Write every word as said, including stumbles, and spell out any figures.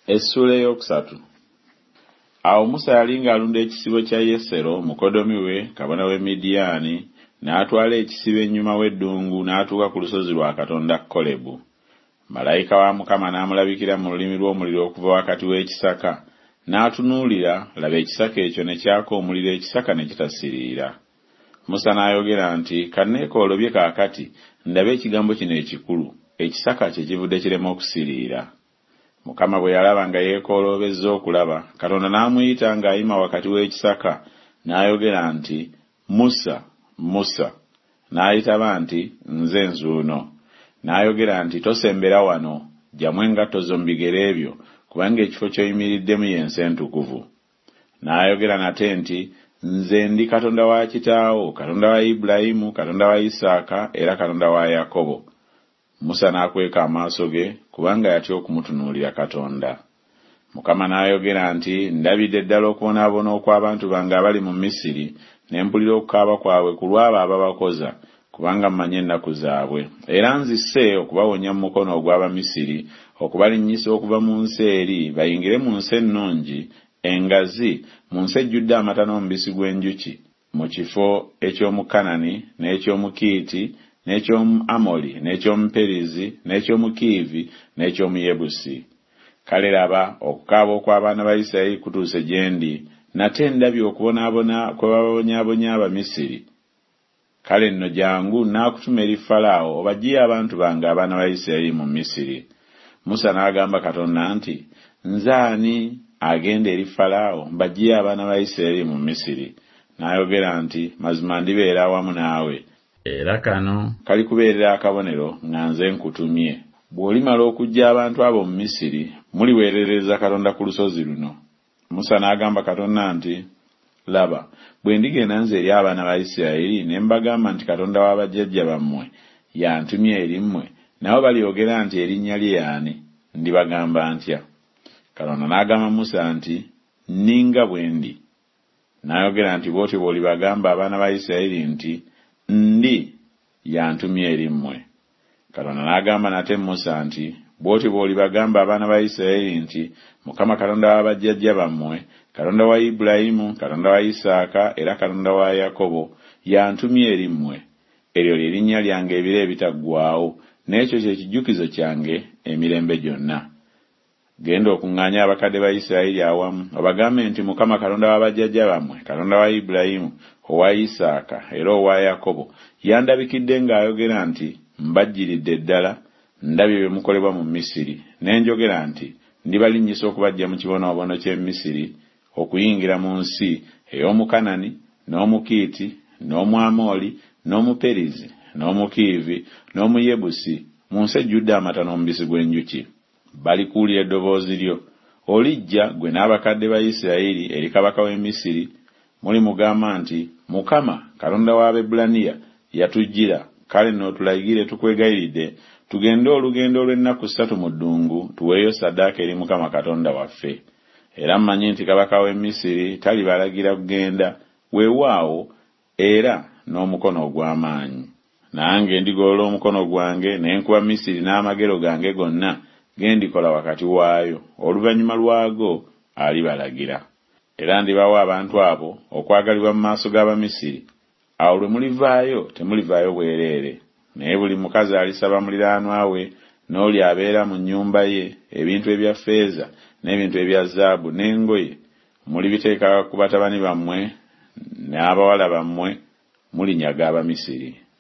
Essula eyokusatu. Awo Musa yali ng'alunda ekisibo kya Yesero mukodomi we kabona w'e Midiyaani, n'atwala ekisibo ennyuma w'eddungu n'atuuka ku lusozi lwa Katonda Kolebu. Malayika wa Mukama n'amulabikira mu lulimi lw'omuliro okuva wakati w'ekisaka, n'atunuulira, laba ekisaka ekyo ne kyaka omuliro, ekisaka ne kitasiriira. Musa n'ayogera nti, kanneekoolobye kaakati ndabe ekigambo kino ekikulu, ekisaka kye kivudde kirema okusiriira. Mukama bwe yalaba nga yeekooloobezza okulaba, Katonda n'amuyita ng'ayima wakati w'ekisaka, n'ayogera nti, Musa, Musa. N'ayitaba nti, nze nzuuno. N'ayogera nti, tosembera wano, jjamu engatto zo mu bigere ebyo, kubanga ekifo ky'oyimiriddemu y'ensi entukuvu. N'ayogera nate nti, nze ndi Katonda wa kitaawo, Katonda wa Ibulayimu, Katonda wa Isaaka, era Katonda wa Yakobo. Musa n'akweka amaaso ge, kubanga yatya okumutunuulira Katonda. Mukama n'ayogera nti, ndabidde ddala okubonaabona okw'abantu bange abali mu Misiri, ne mpulira okukaaba kwabwe ku lw'abo ababakoza, kubanga mmanyi ennaku zaabwe. Era nzise okubawonya mu mukono ogw'Abamisiri, okubalinnyisa okuva mu nsi eri, bayingire mu nsi ennungi, engazi, mu nsi ejjudde amata n'omubisi gw'enjuki, mu kifo eky'Omukanani, n'eky'Omukiiti, n'eky'Omwamoli, n'eky'Omuperizi, n'eky'Omukiivi, n'eky'Omuyebusi. Kale laba, okukaaba okw'abaana ba Isirayiri kutuuse gye ndi, nate ndabye okubonaabona kwe bababonyaabonya Abamisiri. Kale nno jangu n'akutuma eri Falaawo obaggyeyo abantu bange abaana ba Isirayiri mu Misiri. Musa n'agamba Katonda nti, nze ani agenda eri Falaawo mbaggyeyo abaana ba Isirayiri mu Misiri? N'ayogera nti, mazima ndibeera awamu naawe, era kano kali kubeerera akabonero nga nze nkutumye. Bw'olimala okuggya abantu abo mu Misiri, muliweerereza Katonda ku lusozi luno. Musa n'agamba Katonda nti, laba, bwe ndigenda nze eri abaana ba Isirayiri ne mbagamba nti Katonda wa bajjajja bammwe yantumye eri mmwe, nabo balyogera nti erinnya lye y'ani, ndibagamba ntya? Katonda n'agamba Musa nti, ninga bwe ndi. N'ayogera nti, bw'otyo bw'olibagamba abaana ba Isirayiri nti, ndi yantumye eri mmwe. Katonda n'agamba nate Musa nti, bw'otyo bw'olibagamba abaana ba Isirayiri nti, Mukama Katonda wa bajjajja bammwe, Katonda wa Ibulayimu, Katonda wa Isaaka, era Katonda wa Yakobo, yantumye eri mmwe. Eryo lye linnya lyange ebiro ebitaggwaawo, n'ekyo kye kijjukizo kyange emirembe gyonna. Genda okuŋŋaanya abakadde ba Isirayiri awamu, obagambe nti Mukama Katonda wa bajjajja bammwe, Katonda wa Ibulayimu, owa Isaaka, era owa Yakobo, yandabikidde ng'ayogera nti, mbajjiridde ddala, ndabye bye mukolebwa mu Misiri, ne njogera nti, ndibalinnyisa okubaggya mu kibonoobono ky'e Misiri, okuyingira mu nsi ey'Omukanani, n'Omukiiti, n'Omwamoli, n'Omuperizi, n'Omukiivi, n'Omuyebusi, mu nsi ejjudde amata n'omubisi gw'enjuki. Balikuulira eddoboozi lyo. Olijja gwe n'abakadde ba Isirayiri eri kabaka w'e Misiri, mulimugamba nti, Mukama Katonda w'Abebbulaniya yatujjira, kale nno tulayigire tukwegayiridde, tugende olugendo olw'ennaku ssatu mu ddungu, tuweeyo ssaddaaka eri Mukama Katonda waffe. Era mmanyi nti kabaka w'e Misiri talibalagira kugenda, weewaawo era n'omukono ogw'amaanyi. Nange ndigolola omukono gwange ne nkuba Misiri n'amagero gange gonna gendikola wakati waayo, oluvannyuma lwago alibalagira. Era ndibawa abantu abo okwagalibwa mu maaso g'Abamisiri. Awo lwe mulivaayo temulivaayo bwereere, naye buli mukazi alisaba muliraanwa we, n'oli abeera mu nnyumba ye, ebintu ebya ffeeza n'ebintu ebya zaabu n'engoye, mulibiteeka ku batabani bammwe n'abawala bammwe, mulinyaga Abamisiri.